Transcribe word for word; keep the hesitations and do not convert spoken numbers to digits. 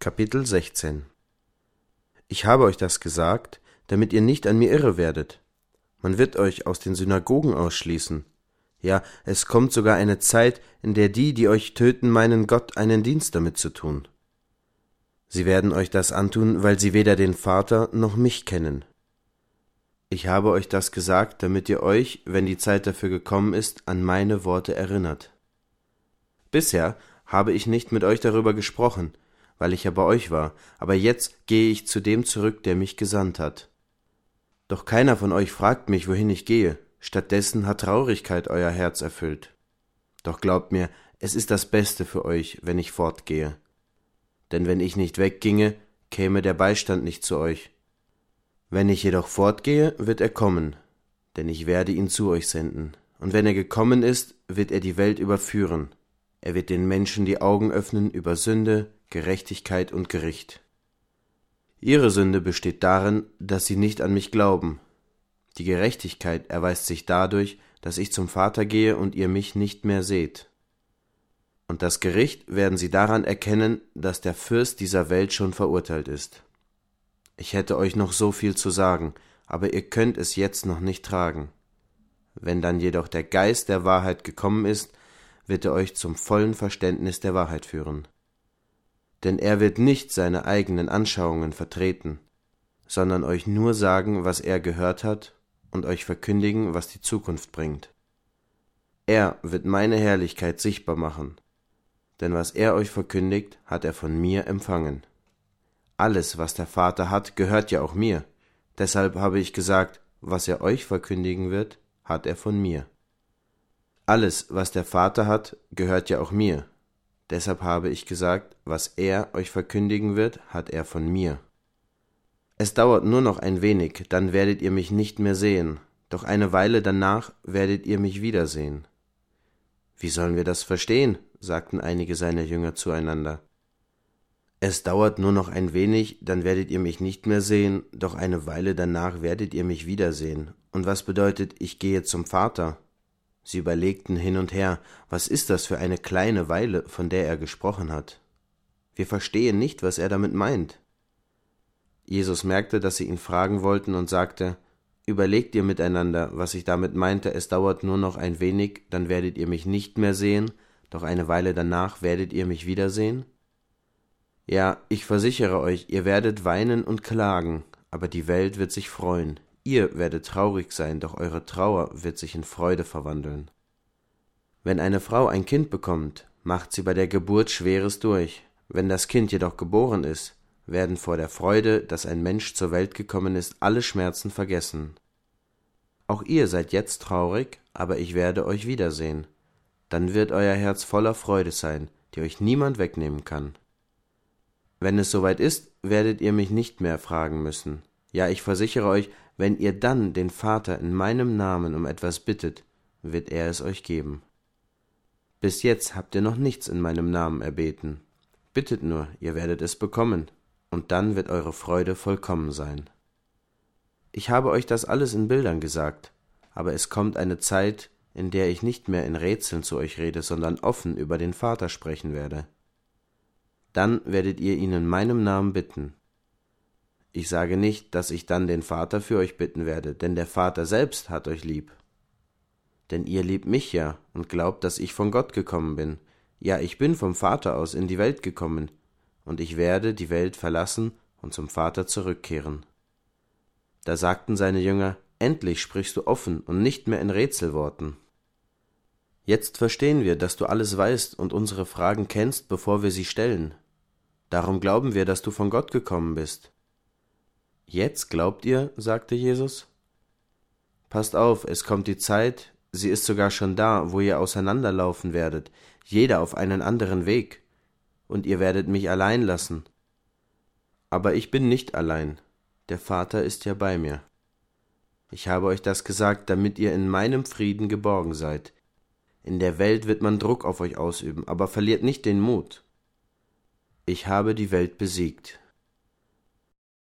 Kapitel sechzehn. Ich habe euch das gesagt, damit ihr nicht an mir irre werdet. Man wird euch aus den Synagogen ausschließen. Ja, es kommt sogar eine Zeit, in der die, die euch töten, meinen, Gott einen Dienst damit zu tun. Sie werden euch das antun, weil sie weder den Vater noch mich kennen. Ich habe euch das gesagt, damit ihr euch, wenn die Zeit dafür gekommen ist, an meine Worte erinnert. Bisher habe ich nicht mit euch darüber gesprochen, weil ich ja bei euch war, aber jetzt gehe ich zu dem zurück, der mich gesandt hat. Doch keiner von euch fragt mich, wohin ich gehe, stattdessen hat Traurigkeit euer Herz erfüllt. Doch glaubt mir, es ist das Beste für euch, wenn ich fortgehe. Denn wenn ich nicht wegginge, käme der Beistand nicht zu euch. Wenn ich jedoch fortgehe, wird er kommen, denn ich werde ihn zu euch senden. Und wenn er gekommen ist, wird er die Welt überführen. Er wird den Menschen die Augen öffnen über Sünde, Gerechtigkeit und Gericht. Ihre Sünde besteht darin, dass sie nicht an mich glauben. Die Gerechtigkeit erweist sich dadurch, dass ich zum Vater gehe und ihr mich nicht mehr seht. Und das Gericht werden sie daran erkennen, dass der Fürst dieser Welt schon verurteilt ist. Ich hätte euch noch so viel zu sagen, aber ihr könnt es jetzt noch nicht tragen. Wenn dann jedoch der Geist der Wahrheit gekommen ist, wird er euch zum vollen Verständnis der Wahrheit führen. Denn er wird nicht seine eigenen Anschauungen vertreten, sondern euch nur sagen, was er gehört hat, und euch verkündigen, was die Zukunft bringt. Er wird meine Herrlichkeit sichtbar machen, denn was er euch verkündigt, hat er von mir empfangen. Alles, was der Vater hat, gehört ja auch mir. Deshalb habe ich gesagt, was er euch verkündigen wird, hat er von mir. Alles, was der Vater hat, gehört ja auch mir. Deshalb habe ich gesagt, was er euch verkündigen wird, hat er von mir. Es dauert nur noch ein wenig, dann werdet ihr mich nicht mehr sehen, doch eine Weile danach werdet ihr mich wiedersehen. Wie sollen wir das verstehen? Sagten einige seiner Jünger zueinander. Es dauert nur noch ein wenig, dann werdet ihr mich nicht mehr sehen, doch eine Weile danach werdet ihr mich wiedersehen. Und was bedeutet, ich gehe zum Vater? Sie überlegten hin und her, was ist das für eine kleine Weile, von der er gesprochen hat? Wir verstehen nicht, was er damit meint. Jesus merkte, dass sie ihn fragen wollten und sagte, überlegt ihr miteinander, was ich damit meinte, es dauert nur noch ein wenig, dann werdet ihr mich nicht mehr sehen, doch eine Weile danach werdet ihr mich wiedersehen? Ja, ich versichere euch, ihr werdet weinen und klagen, aber die Welt wird sich freuen. Ihr werdet traurig sein, doch eure Trauer wird sich in Freude verwandeln. Wenn eine Frau ein Kind bekommt, macht sie bei der Geburt Schweres durch. Wenn das Kind jedoch geboren ist, werden vor der Freude, dass ein Mensch zur Welt gekommen ist, alle Schmerzen vergessen. Auch ihr seid jetzt traurig, aber ich werde euch wiedersehen. Dann wird euer Herz voller Freude sein, die euch niemand wegnehmen kann. Wenn es soweit ist, werdet ihr mich nicht mehr fragen müssen. Ja, ich versichere euch, wenn ihr dann den Vater in meinem Namen um etwas bittet, wird er es euch geben. Bis jetzt habt ihr noch nichts in meinem Namen erbeten. Bittet nur, ihr werdet es bekommen, und dann wird eure Freude vollkommen sein. Ich habe euch das alles in Bildern gesagt, aber es kommt eine Zeit, in der ich nicht mehr in Rätseln zu euch rede, sondern offen über den Vater sprechen werde. Dann werdet ihr ihn in meinem Namen bitten. Ich sage nicht, dass ich dann den Vater für euch bitten werde, denn der Vater selbst hat euch lieb. Denn ihr liebt mich ja und glaubt, dass ich von Gott gekommen bin. Ja, ich bin vom Vater aus in die Welt gekommen, und ich werde die Welt verlassen und zum Vater zurückkehren. Da sagten seine Jünger, endlich sprichst du offen und nicht mehr in Rätselworten. Jetzt verstehen wir, dass du alles weißt und unsere Fragen kennst, bevor wir sie stellen. Darum glauben wir, dass du von Gott gekommen bist. Jetzt glaubt ihr, sagte Jesus? Passt auf, es kommt die Zeit, sie ist sogar schon da, wo ihr auseinanderlaufen werdet, jeder auf einen anderen Weg, und ihr werdet mich allein lassen. Aber ich bin nicht allein, der Vater ist ja bei mir. Ich habe euch das gesagt, damit ihr in meinem Frieden geborgen seid. In der Welt wird man Druck auf euch ausüben, aber verliert nicht den Mut. Ich habe die Welt besiegt.